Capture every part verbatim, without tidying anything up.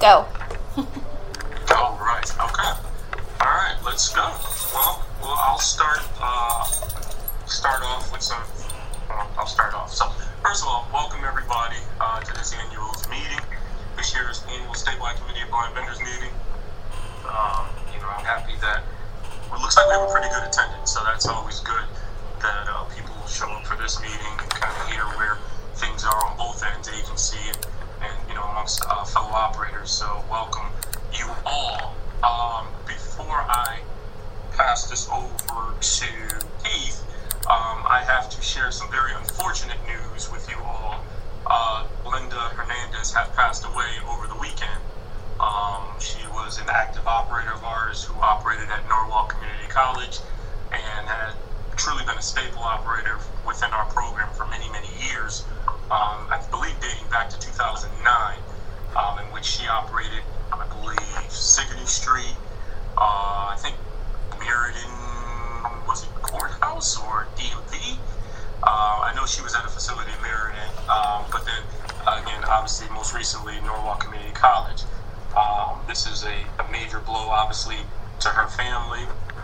go. Oh, right. Okay. All right, let's go. Well, well, I'll start. Uh, start off with some. Well, I'll start off. So, first of all, welcome everybody uh, to this annual meeting. This year's annual statewide committee of blind vendors meeting. Um, you know, I'm happy that well, it looks like we have a pretty good attendance, so that's always good that uh, people show up for this meeting and kind of hear where things are on both ends, agency and, and you know, amongst uh, fellow operators. So, welcome you all. Um, before I pass this over to Keith, um, I have to share some very unfortunate news with you all. Uh, Linda Hernandez has passed away over the weekend. Um, she was an active operator of ours who operated at Norwalk Community College and had truly been a staple operator within our program for many, many years. Um, I believe dating back to two thousand nine, um, in which she operated, I believe, Sigourney Street, uh, I think Meriden, was it Courthouse or D M V? Uh, I know she was at a facility in Meriden, um, but then, again, obviously, most recently, Norwalk Community College. Um, this is a, a major blow, obviously, to her family,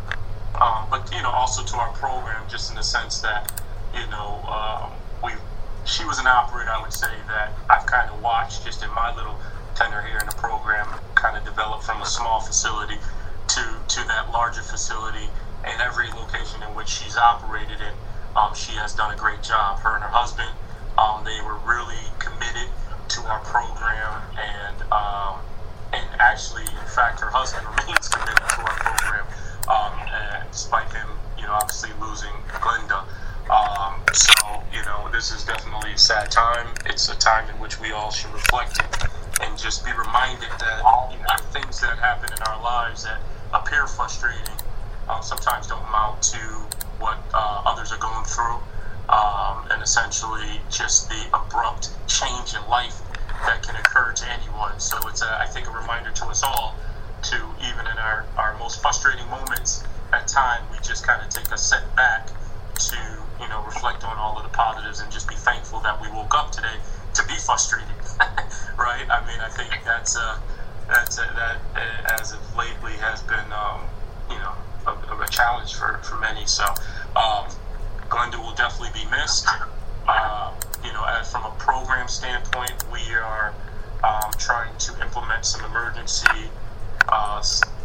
um, but, you know, also to our program, just in the sense that, you know, um, we she was an operator, I would say, that I've kind of watched just in my little tenure here in the program, kind of develop from a small facility to, to that larger facility. And every location in which she's operated in, um, she has done a great job. Her and her husband, um, they were really committed to our program, and um, and actually, in fact, her husband remains committed to our program, um, and despite him, you know, obviously losing Glenda. Um, so, you know, this is definitely a sad time. It's a time in which we all should reflect it and just be reminded that, you know, things that happen in our lives that appear frustrating um, sometimes don't amount to what uh, others are going through, um, and essentially just the abrupt change in life that can occur to anyone. So it's, a, I think, a reminder to us all to, even in our, our most frustrating moments, at time, we just kind of take a step back to, you know, reflect on all of the positives and just be thankful that we woke up today to be frustrated, right? I mean, I think that's uh, that's uh, that uh, as of lately has been, um, you know, a, a challenge for, for many. So, um, Glenda will definitely be missed. Uh, you know, as from a program standpoint, we are um, trying to implement some emergency, uh,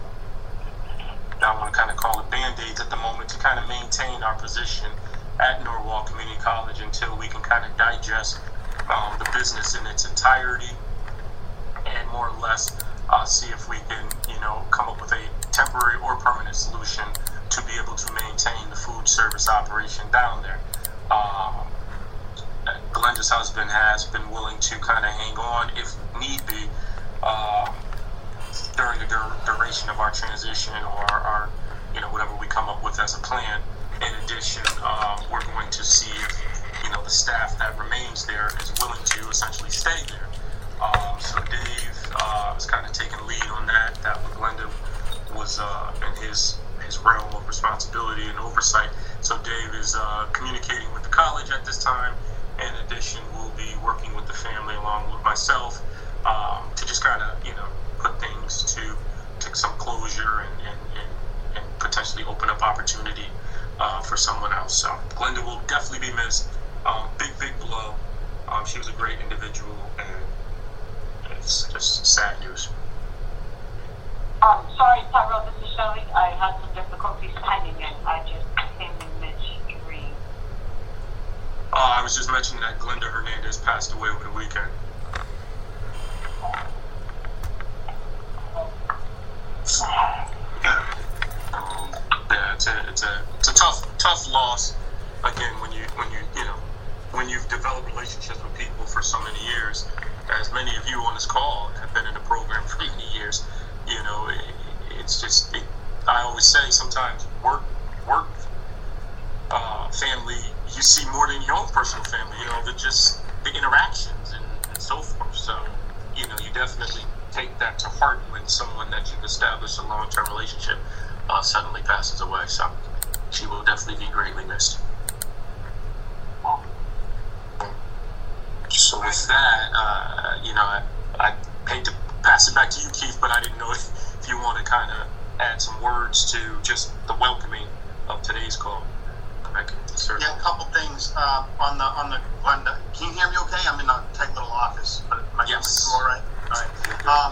I want to kind of call it band-aids at the moment, to kind of maintain our position at Norwalk Community College until we can kind of digest um, the business in its entirety and more or less uh, see if we can, you know, come up with a temporary or permanent solution to be able to maintain the food service operation down there. Um, Glenda's husband has been willing to kind of hang on, if need be, um, during the dur- duration of our transition or our, you know, whatever we come up with as a plan. In addition, um, we're going to see if, you know, the staff that remains there is willing to essentially stay there. Um, so Dave uh, is kind of taking lead on that. That Glenda was uh, in his his realm of responsibility and oversight. So Dave is uh, communicating with the college at this time. In addition, we'll be working with the family along with myself um, to just kind of, you know, put things to take some closure and, and, and, and potentially open up opportunity uh, for someone else. So Glenda will definitely be missed. Um, big, big blow. Um, she was a great individual, and it's just sad news. Um, sorry, Tyrell, this is Shelley. I had some difficulties signing in. I just came in midstream. Uh, I was just mentioning that Glenda Hernandez passed away over the weekend. Yeah, um, yeah, it's a it's a it's a tough tough loss. Again, when you when you you know when you've developed relationships with people for so many years, as many of you on this call have been in the program for many years, you know, it, it's just it, I always say sometimes work work uh, family you see more than your own personal family. You know, the just the interactions and, and so forth. So you know, you definitely take that to heart when someone that you've established a long-term relationship uh, suddenly passes away. So she will definitely be greatly missed. So with that, uh, you know, I, I hate to pass it back to regards to just the welcoming of today's call. Back into sir. Yeah, a couple things uh, on the on the Glenda. Can you hear me okay? I'm in a tight little office, but my yes. all right. All right. Um,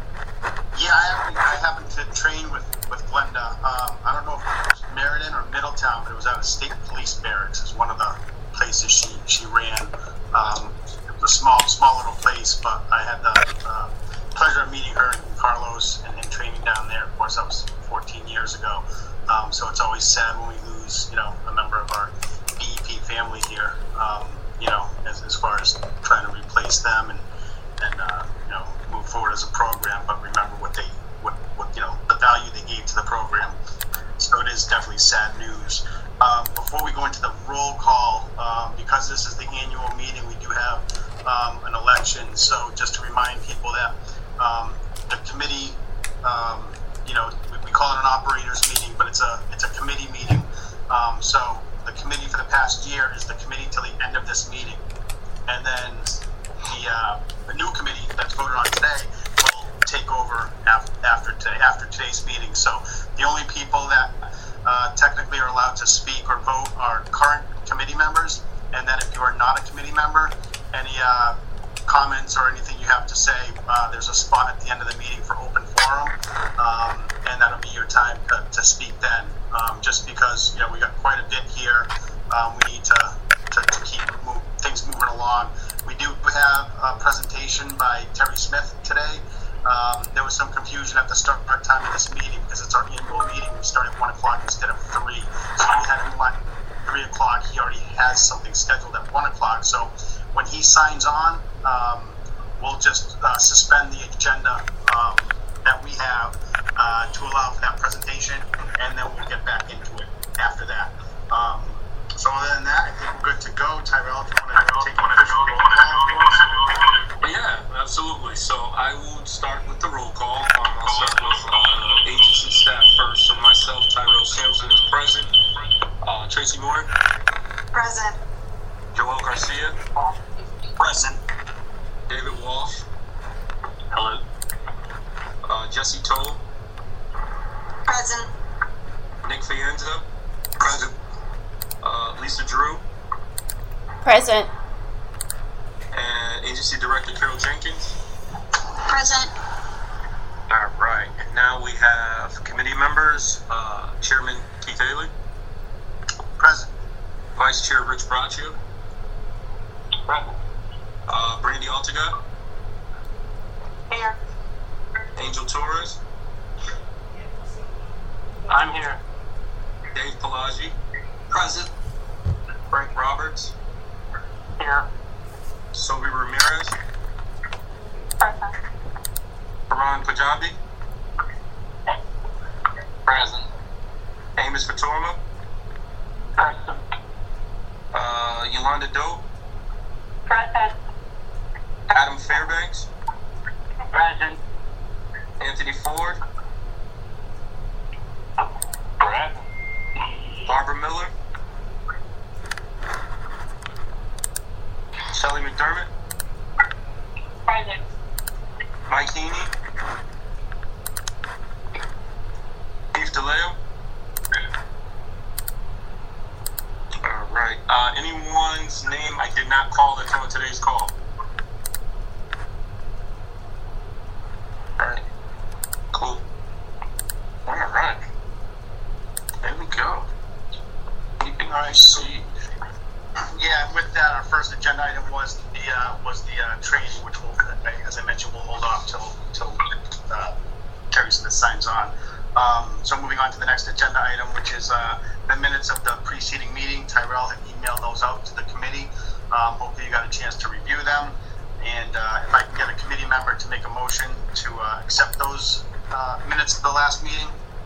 yeah, I happen, I happen to train with with Glenda. Um, I don't know if it was Meriden or Middletown, but it was out of State Police Barracks. Is one of the places she she ran. Um, it was a small small little place, but I had the uh, pleasure of meeting her and Carlos and, and training down there. Of course, that was fourteen years ago. Um, so it's always sad when we lose, you know, a member of our B E P family here, um, you know, as, as far as trying to replace them and, and uh, you know, move forward as a program, but remember what they, what, what, you know, the value they gave to the program. So it is definitely sad news. Um, before we go into the roll call, um, because this is the annual meeting, we do have um, an election. So just to remind people that um, the committee, um, you know, we call it an operators meeting, but it's a it's a committee meeting. Um, so the committee for the past year is the committee till the end of this meeting, and then the uh, the new committee that's voted on today will take over after, after today after today's meeting. So the only people that uh, technically are allowed to speak or vote are current committee members, and then if you are not a committee member, any uh, comments or anything you have to say, uh, there's a spot at the end of the meeting for open forum, um, and that'll be your time to, to speak then. Um, just because, you know, we got quite a bit here, um, we need to, to, to keep move, things moving along. We do have a presentation by Terry Smith today. Um, there was some confusion at the start time of this meeting because it's our annual meeting. We start at one o'clock instead of three. So we had him at three o'clock. He already has something scheduled at one o'clock. So when he signs on, um, we'll just uh, suspend the agenda um, that we have uh, to allow for that presentation, and then we'll get back into it after that. Um, so other than that, I think we're good to go. Tyrell, if you want to take an official roll call for us? Yeah, absolutely. So I will start with the roll call. Um, I'll start with uh, agency staff first. So myself, Tyrell Sampson is present. Uh, Tracy Moore. Present. Joel Garcia. Present. David Walsh. Hello. Uh, Jesse Toll. Present. Nick Fienza. Present. Uh, Lisa Drew. Present. And Agency Director Carol Jenkins. Present. All right. And now we have committee members. Uh, Chairman Keith Haley. Present. Vice Chair Rich Braccio. Present. Uh, Brandy Altagut. Here. Angel Torres. I'm here. Dave Pelagi. Present. Frank Roberts. Here. Sobi Ramirez. Present. Faran Kajabi. Present. Amos Fatorma. Present. Uh, Yolanda Doe. Present. Adam Fairbanks. Present. Anthony Ford. Present. Barbara Miller. Shelley McDermott. Present. Mike Heaney. Keith DeLeo. All right. Uh, anyone's name I did not call that's on today's call? All right. Cool. All right. There we go. Keeping All right. see. Yeah, with that, our first agenda item was the uh, was the uh, training, which will, as I mentioned, we'll hold off till till uh, Terry Smith signs on. Um, so moving on to the next agenda item, which is uh, the minutes of the preceding meeting. Tyrell had emailed those out to the committee. Um, hopefully, you got a chance to review them. And uh, if I can get a committee member to make a motion to uh, accept those uh, minutes of the last meeting.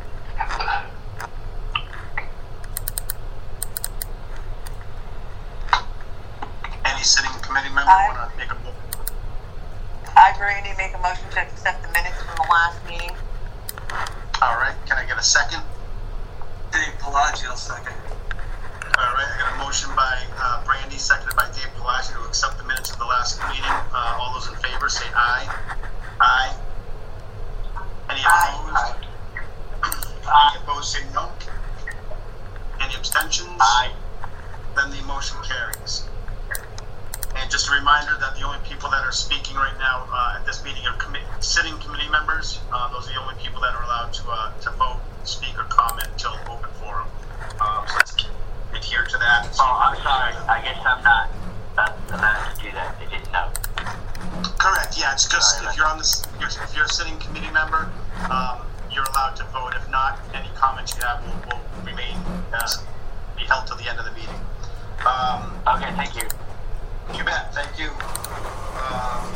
Any sitting committee member want to make a motion? I, Brandy, make a motion to accept the minutes from the last meeting. All right, can I get a second? Dave Pelagi, second. All right, I got a motion by uh, Brandy, seconded by Dave Pelagi to accept the minutes of the last meeting. Uh, all those in favor say aye. Aye. Any opposed? Any opposed say no. Any abstentions? Aye. Then the motion carries. And just a reminder that the only people that are speaking right now uh, at this meeting are commi- sitting committee members. Uh, those are the only people that are allowed to uh, to vote, speak, or comment until open forum. Um, so let's adhere to that. Oh, I'm sorry. I guess I'm not uh, allowed to do that. I didn't know. Correct. Yeah, it's just Sorry, if you're on this, if you're a sitting committee member, um, you're allowed to vote. If not, any comments you have will, will remain uh, be held till the end of the meeting. Um, Okay, thank you. You bet. Thank you. Um,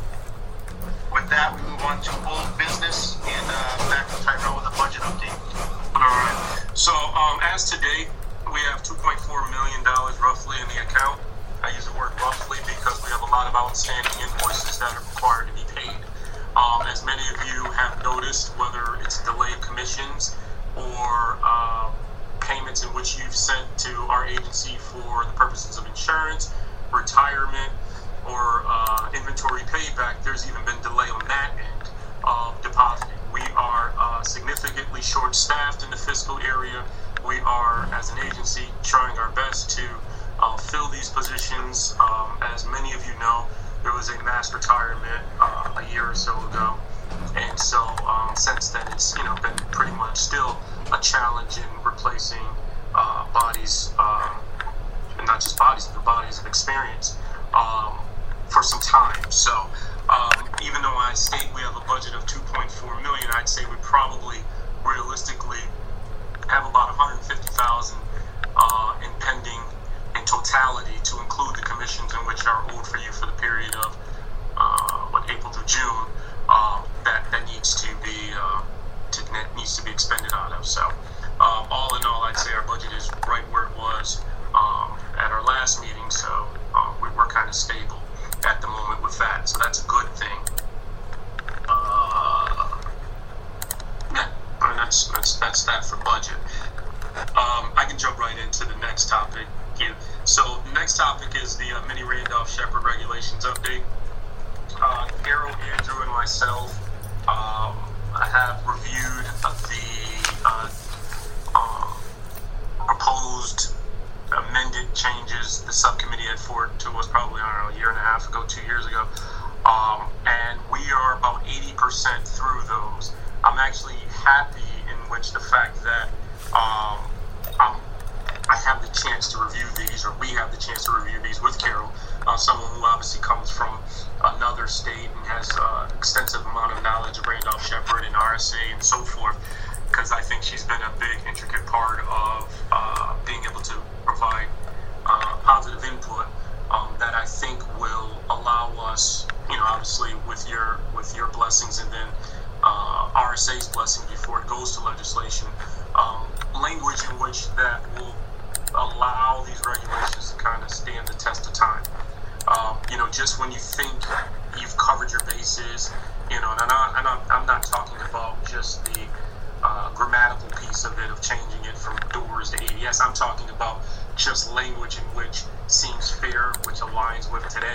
with that, we move on to old business and uh, back to Tyrell with a budget update. All right. So, um, as today, we have two point four million dollars roughly in the account. I use the word roughly because we have a lot of outstanding invoices that are required to be paid. Um, as many of you have noticed, whether it's delayed commissions or uh, payments in which you've sent to our agency for the purposes of insurance, retirement, or uh, inventory payback, there's even been delay on that end of depositing. We are uh, significantly short-staffed in the fiscal area. We are, as an agency, trying our best to uh, fill these positions. Um, as many of you know, there was a mass retirement uh, a year or so ago, and so um, since then, it's you know been pretty much still a challenge in replacing uh, bodies. Um, And not just bodies, but bodies of experience um, for some time. So um, even though I state we have a budget of two point four million dollars, I'd say we probably realistically have about one hundred fifty thousand dollars uh, in pending in totality to include the commissions in which are owed for you for the period of uh, what April through June uh, that that needs to be uh, to, that needs to be expended out of. So um, all in all, I'd say our budget is right where it was Um, at our last meeting, so uh, we were kind of stable at the moment with that, so that's a good thing. Uh, yeah, and that's that's that's that for budget. Um, I can jump right into the next topic here. So the next topic is the uh, mini Randolph Shepherd regulations update. Uh, Carol, Andrew, and myself um, have reviewed the uh, uh, proposed amended changes the subcommittee had forwarded to us probably, I don't know, a year and a half ago, two years ago. Um, and we are about eighty percent through those. I'm actually happy in which the fact that um, I'm, I have the chance to review these, or we have the chance to review these with Carol, uh, someone who obviously comes from another state and has uh, extensive amount of knowledge of Randolph Shepherd and R S A and so forth, because I think she's been a big, intricate part of uh, being able to provide uh, positive input um, that I think will allow us, you know, obviously with your with your blessings and then uh, R S A's blessing before it goes to legislation, um, language in which that will allow these regulations to kind of stand the test of time. Um, you know, just when you think you've covered your bases, you know, and I'm not, and I'm, I'm not talking about just the Uh, grammatical piece of it, of changing it from doors to A D S. I'm talking about just language in which seems fair, which aligns with today.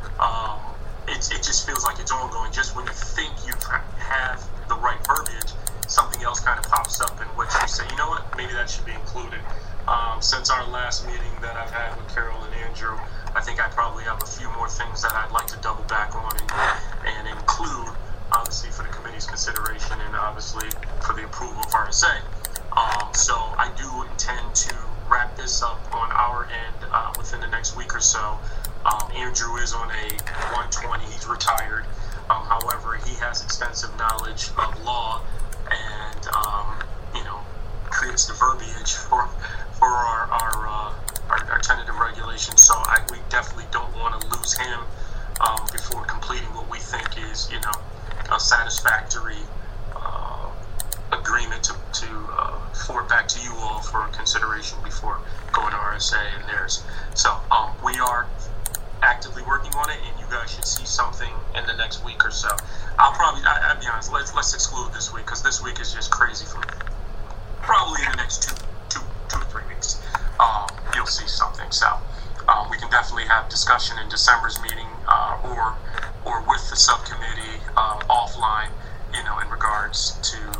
Um, it, it just feels like it's ongoing. Just when you think you have the right verbiage, something else kind of pops up in which you say, you know what, maybe that should be included. Um, since our last meeting that I've had with Carol and Andrew, I think I probably have a few more things that I'd like to double back on and, and include, obviously for the committee's consideration and obviously for the approval of R S A. Um, so I do intend to wrap this up on our end uh, within the next week or so. Um, Andrew is on a one twenty, he's retired. Um, however, he has extensive knowledge of law and, um, you know, creates the verbiage for for our our, uh, our, our tentative regulations. So I, we definitely don't want to lose him um, before completing what we think is, you know, a satisfactory uh, agreement to, to uh, forward back to you all for consideration before going to R S A and theirs. So um, we are actively working on it, and you guys should see something in the next week or so. I'll probably, I, I'll be honest, let's, let's exclude this week, because this week is just crazy for me. Probably in the next two, two, two to three weeks, um, you'll see something. So um, we can definitely have discussion in December's meeting uh, or or with the subcommittee uh, offline, you know, in regards to,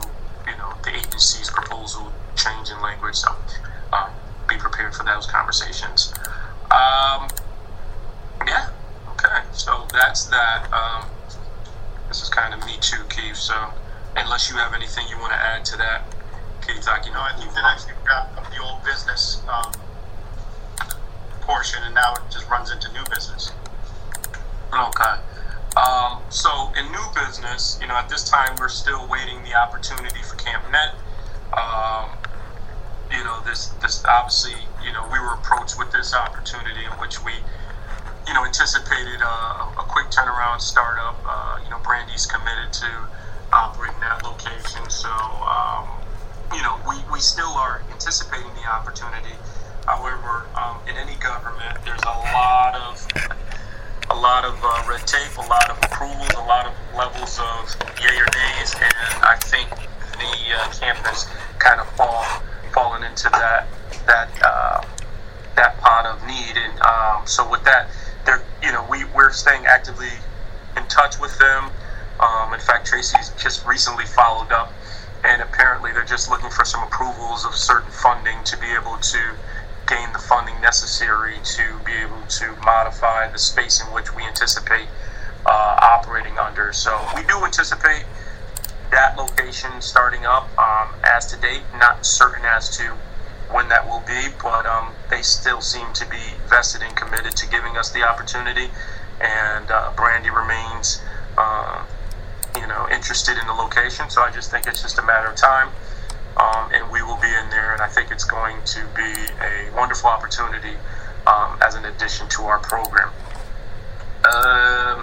you know, the agency's proposal change in language. So um, be prepared for those conversations. Um, yeah, okay. So that's that. Um, this is kind of me too, Keith. So unless you have anything you want to add to that, Keith, I can. No, I think that actually got the old business um, portion, and now it just runs into new business. Okay. Um, so in new business, you know, at this time we're still waiting the opportunity for CampNet. Um, you know, this this obviously, you know, we were approached with this opportunity in which we, you know, anticipated a, a quick turnaround startup. Uh, you know, Brandy's committed to operating that location, so um, you know, we, we still are anticipating the opportunity. However, um, in any government, there's a lot of a lot of uh, red tape, a lot of approvals, a lot of levels of yay or nays, and I think the uh, campus kind of fall fallen into that that uh, that pot of need. And um, so with that, they're you know we we're staying actively in touch with them. Um, in fact, Tracy's just recently followed up, and apparently they're just looking for some approvals of certain funding to be able to gain the funding necessary to be able to modify the space in which we anticipate uh, operating under. So we do anticipate that location starting up. Um, as to date, not certain as to when that will be, but um, they still seem to be vested and committed to giving us the opportunity, and uh, Brandy remains uh, you know, interested in the location. So I just think it's just a matter of time. Um, and we will be in there, and I think it's going to be a wonderful opportunity um, as an addition to our program. Um,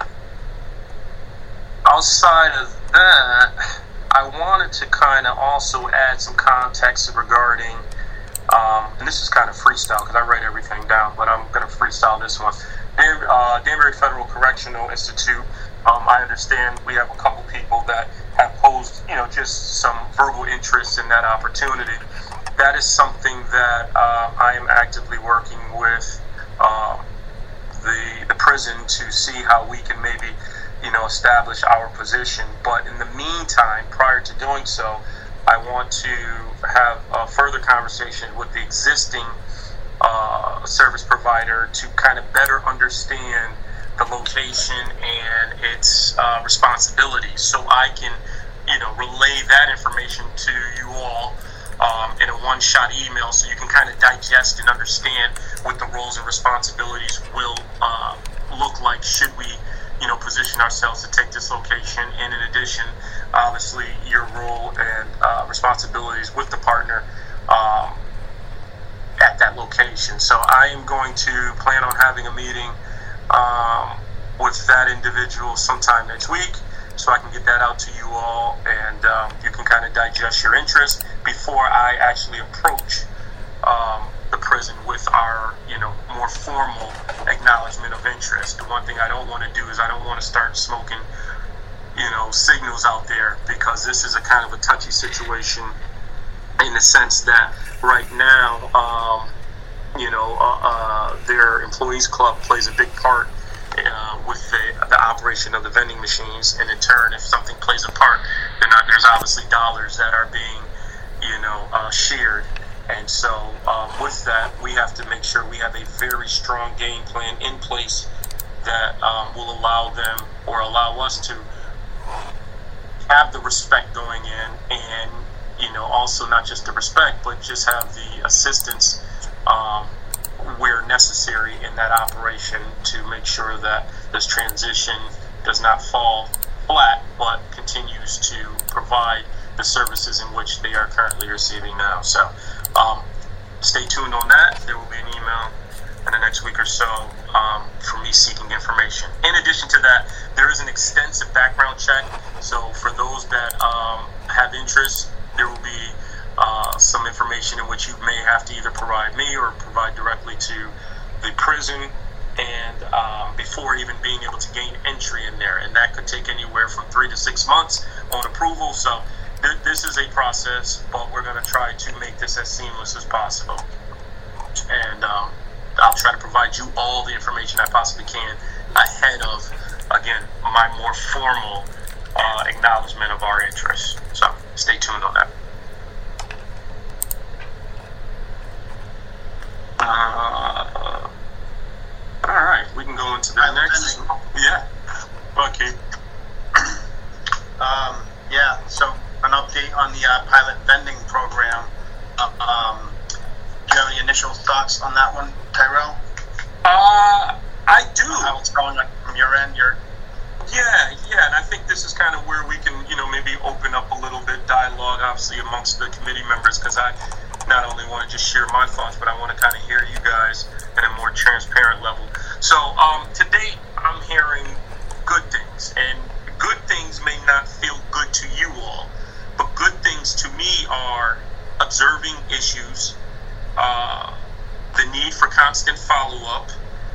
outside of that, I wanted to kind of also add some context regarding, um, and this is kind of freestyle because I write everything down, but I'm going to freestyle this one. Dan, uh, Danbury Federal Correctional Institute. Um, I understand we have a couple people that have posed, you know, just some verbal interest in that opportunity. That is something that uh, I am actively working with um, the the prison to see how we can maybe, you know, establish our position. But in the meantime, prior to doing so, I want to have a further conversation with the existing uh, service provider to kind of better understand the location and its uh, responsibilities, so I can, you know, relay that information to you all um, in a one-shot email, so you can kind of digest and understand what the roles and responsibilities will uh, look like should we, you know, position ourselves to take this location. And in addition, obviously, your role and uh, responsibilities with the partner um, at that location. So I am going to plan on having a meeting Um, with that individual sometime next week, so I can get that out to you all, and um, you can kind of digest your interest before I actually approach um, the prison with our, you know, more formal acknowledgement of interest. The one thing I don't want to do is I don't want to start smoking, you know, signals out there, because this is a kind of a touchy situation in the sense that right now, um, you know, uh, uh, their employees club plays a big part uh, with the, the operation of the vending machines, and in turn, if something plays a part, then uh, there's obviously dollars that are being, you know, uh, shared. And so um, with that, we have to make sure we have a very strong game plan in place that um, will allow them, or allow us to have the respect going in, and, you know, also not just the respect, but just have the assistance Um, where necessary in that operation to make sure that this transition does not fall flat, but continues to provide the services in which they are currently receiving now. So um, stay tuned on that. There will be an email in the next week or so um, for me seeking information. In addition to that, there is an extensive background check. So for those that um, have interest, there will be Uh, some information in which you may have to either provide me or provide directly to the prison, and um, before even being able to gain entry in there, and that could take anywhere from three to six months on approval. So th- this is a process, but we're going to try to make this as seamless as possible, and um, I'll try to provide you all the information I possibly can ahead of, again, my more formal uh, acknowledgement of our interests. So stay tuned on that. next, yeah. Okay. Um, yeah, so an update on the uh, pilot vending program. Uh, um, do you have any initial thoughts on that one, Tyrell? Uh, I do. How it's going, like, from your end? Your Yeah, yeah, and I think this is kind of where we can, you know, maybe open up a little bit dialogue, obviously, amongst the committee members, because I not only want to just share my thoughts, but I want to kind of hear you guys at a more transparent level. So, um, to date, I'm hearing good things, and good things may not feel good to you all, but good things to me are observing issues, uh, the need for constant follow-up,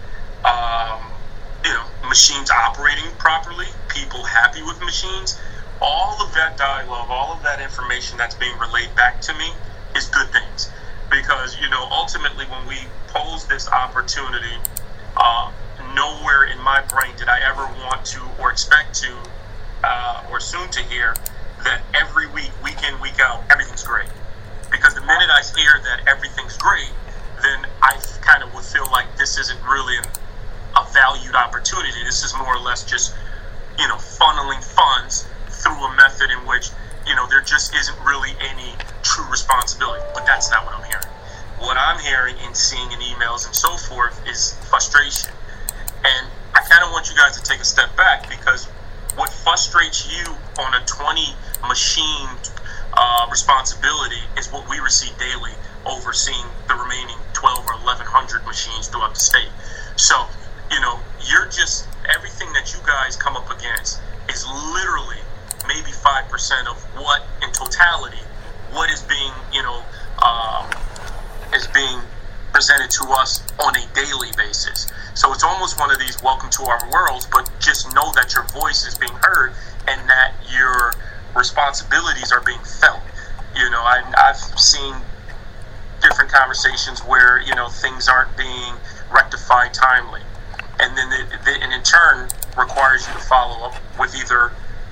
um, you know, machines operating properly, people happy with machines. All of that dialogue, all of that information that's being relayed back to me is good things. Because, you know, ultimately when we pose this opportunity, uh, nowhere in my brain did I ever want to or expect to uh, or soon to hear that every week, week in, week out, everything's great. Because the minute I hear that everything's great, then I kind of would feel like this isn't really an, a valued opportunity. This is more or less just, you know, funneling funds through a method in which, you know, there just isn't really any true responsibility. But that's not what I'm hearing. What I'm hearing and seeing in emails and so forth is frustration. And I kind of want you guys to take a step back, because what frustrates you on a twenty machine uh, responsibility is what we receive daily, overseeing the remaining twelve or eleven hundred machines throughout the state. So, you know, you're just, everything that you guys come up against is literally maybe five percent of what, in totality, what is being, you know, um, is being presented to us on a daily basis. So it's almost one of these welcome to our worlds, but just know that your voice is being heard and that your responsibilities are being felt. You know, I, I've seen different conversations where, you know, things aren't being rectified timely. And then it, it, and in turn requires you to follow up with either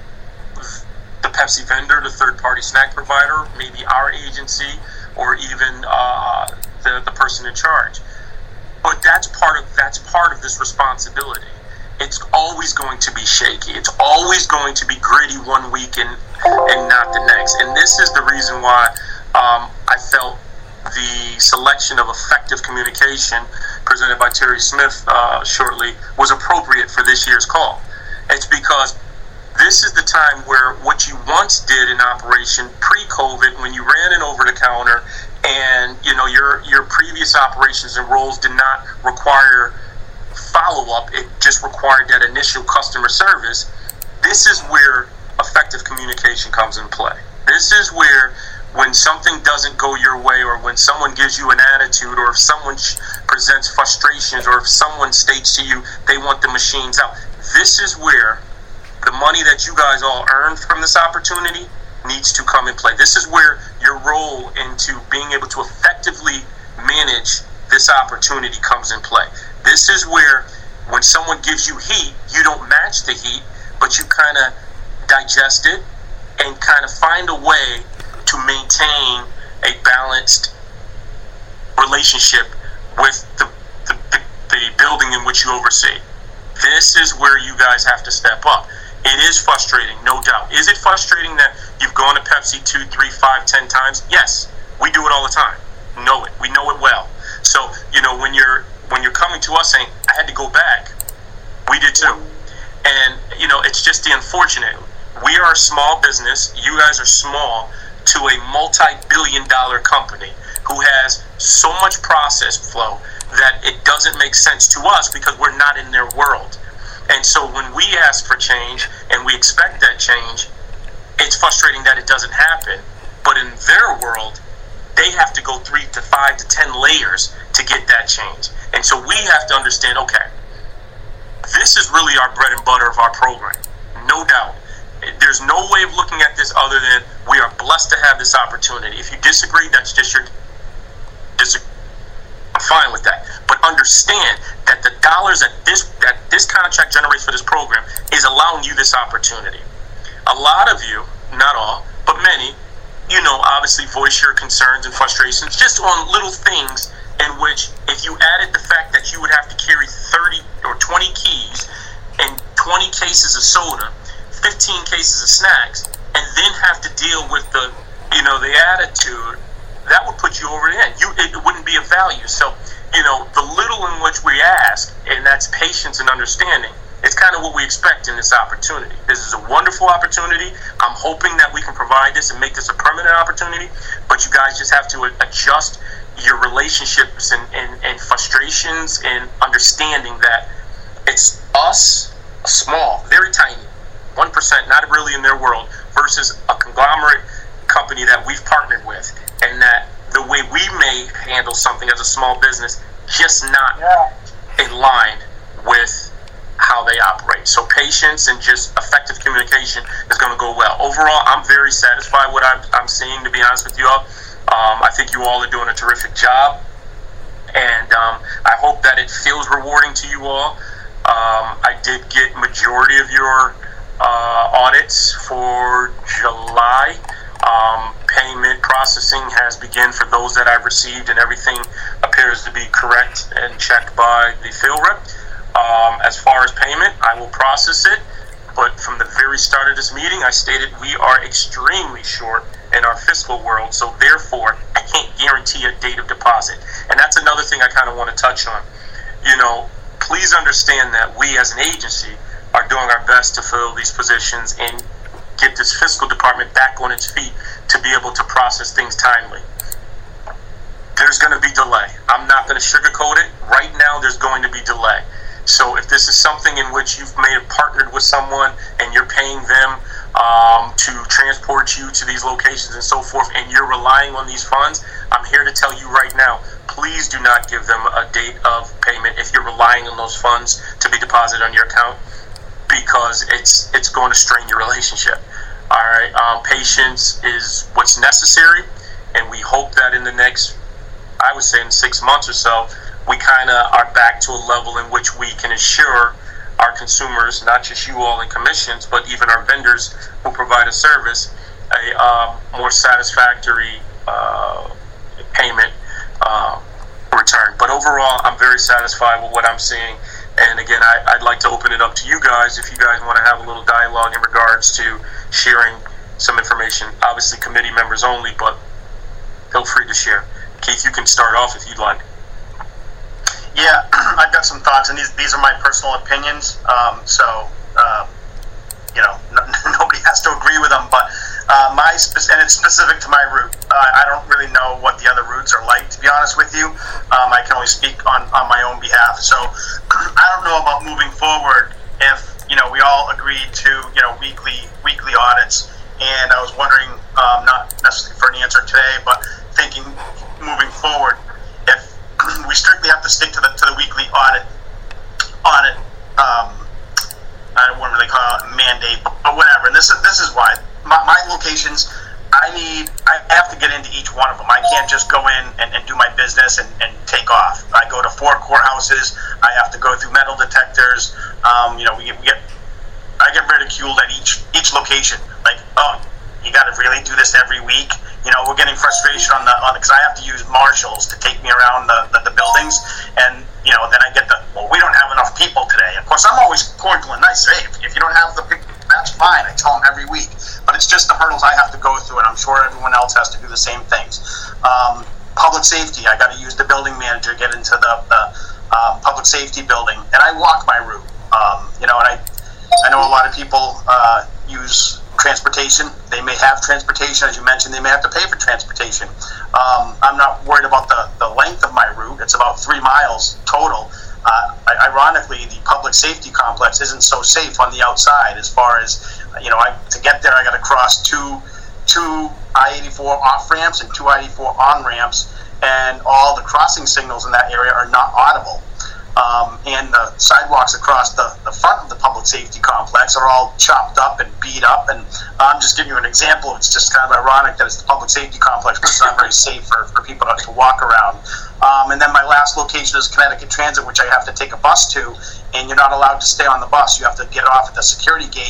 the Pepsi vendor, the third-party snack provider, maybe our agency, or even uh, the, the person in charge. But that's part of that's part of this responsibility. It's always going to be shaky. It's always going to be gritty one week and, and not the next. And this is the reason why um, I felt the selection of effective communication presented by Terry Smith uh, shortly was appropriate for this year's call. It's because this is the time where what you once did in operation pre-COVID, when you ran an over-the-counter and, you know, your your previous operations and roles did not require follow-up, it just required that initial customer service. This is where effective communication comes in play. This is where, when something doesn't go your way, or when someone gives you an attitude, or if someone sh- presents frustrations, or if someone states to you they want the machines out, this is where the money that you guys all earned from this opportunity needs to come in play. This is where your role into being able to effectively manage this opportunity comes in play. This is where, when someone gives you heat, you don't match the heat, but you kind of digest it and kind of find a way to maintain a balanced relationship with the, the, the, the building in which you oversee. This is where you guys have to step up. It is frustrating, no doubt. Is it frustrating that you've gone to Pepsi two, three, five, ten times? Yes, we do it all the time. Know it. We know it well. So, you know, when you're when you're coming to us saying, I had to go back, we did too. And, you know, it's just the unfortunate. We are a small business. You guys are small to a multi-billion dollar company who has so much process flow that it doesn't make sense to us because we're not in their world. And so when we ask for change and we expect that change, it's frustrating that it doesn't happen. But in their world, they have to go three to five to ten layers to get that change. And so we have to understand, okay, this is really our bread and butter of our program. No doubt. There's no way of looking at this other than we are blessed to have this opportunity. If you disagree, that's just your disagree. I'm fine with that. But understand that the dollars that this that this contract generates for this program is allowing you this opportunity. A lot of you, not all, but many, you know, obviously voice your concerns and frustrations just on little things in which if you added the fact that you would have to carry thirty or twenty keys and twenty cases of soda, fifteen cases of snacks, and then have to deal with the, you know, the attitude, that would put you over the end. You, it wouldn't be of value. So, you know, the little in which we ask, and that's patience and understanding, it's kind of what we expect in this opportunity. This is a wonderful opportunity. I'm hoping that we can provide this and make this a permanent opportunity, but you guys just have to adjust your relationships and, and, and frustrations and understanding that it's us, small, very tiny, one percent, not really in their world, versus a conglomerate company that we've partnered with, and that the way we may handle something as a small business, just not Yeah. in line with how they operate. So patience and just effective communication is going to go well. Overall, I'm very satisfied with what I'm, I'm seeing, to be honest with you all. Um, I think you all are doing a terrific job, and um, I hope that it feels rewarding to you all. Um, I did get majority of your uh, audits for July. Um, payment processing has begun for those that I've received, and everything appears to be correct and checked by the field rep. Um, as far as payment, I will process it, but from the very start of this meeting, I stated we are extremely short in our fiscal world, so therefore, I can't guarantee a date of deposit. And that's another thing I kind of want to touch on. You know, please understand that we as an agency are doing our best to fill these positions and get this fiscal department back on its feet to be able to process things timely. There's going to be delay. I'm not going to sugarcoat it. Right now, there's going to be delay. So if this is something in which you've made a partnered with someone and you're paying them um, to transport you to these locations and so forth, and you're relying on these funds, I'm here to tell you right now, please do not give them a date of payment if you're relying on those funds to be deposited on your account, because it's it's going to strain your relationship. All right, um, patience is what's necessary, and we hope that in the next, I would say in six months or so, we kind of are back to a level in which we can assure our consumers, not just you all in commissions, but even our vendors who provide a service, a uh, more satisfactory uh, payment uh, return. But overall, I'm very satisfied with what I'm seeing. And again, I, I'd like to open it up to you guys if you guys want to have a little dialogue in regards to sharing some information. Obviously, committee members only, but feel free to share. Keith, you can start off if you'd like. Yeah, I've got some thoughts, and these these are my personal opinions. Um, so, uh, you know, no, nobody has to agree with them, but uh, my spe- and it's specific to my route. Uh, I don't really know what the other routes are like, to be honest with you. Um, I can only speak on, on my own behalf. So, I don't know about moving forward if, you know, we all agreed to, you know, weekly weekly audits. And I was wondering, um, not necessarily for an answer today, but thinking moving forward, if we strictly have to stick to the to the weekly audit audit. Um, I wouldn't really call it a mandate, but whatever. And this is this is why my, my locations. I need. I have to get into each one of them. I can't just go in and, and do my business and, and take off. I go to four courthouses. I have to go through metal detectors. Um, you know, we get, we get. I get ridiculed at each each location. Like, oh, you got to really do this every week. You know, we're getting frustration on the on because I have to use marshals to take me around the, the, the buildings, and you know, then I get the well, we don't have enough people today. Of course, I'm always cordial and nice. Hey, if, if you don't have the people, that's fine. I tell them every week, but it's just the hurdles I have to go through, and I'm sure everyone else has to do the same things. Um, public safety, I got to use the building manager to get into the, the um, public safety building, and I walk my route. Um, you know, and I I know a lot of people uh, use transportation. They may have transportation, as you mentioned. They may have to pay for transportation. Um, I'm not worried about the, the length of my route. It's about three miles total. Uh, ironically, the public safety complex isn't so safe on the outside. As far as, you know, I, to get there, I got to cross two two I eighty-four off ramps and two I eighty-four on ramps, and all the crossing signals in that area are not audible. Um, and the sidewalks across the, the front of the public safety complex are all chopped up and beat up. And I'm just giving you an example. It's just kind of ironic that it's the public safety complex, but it's not very safe for, for people to, to walk around. Um, and then my last location is Connecticut Transit, which I have to take a bus to. And you're not allowed to stay on the bus. You have to get off at the security gate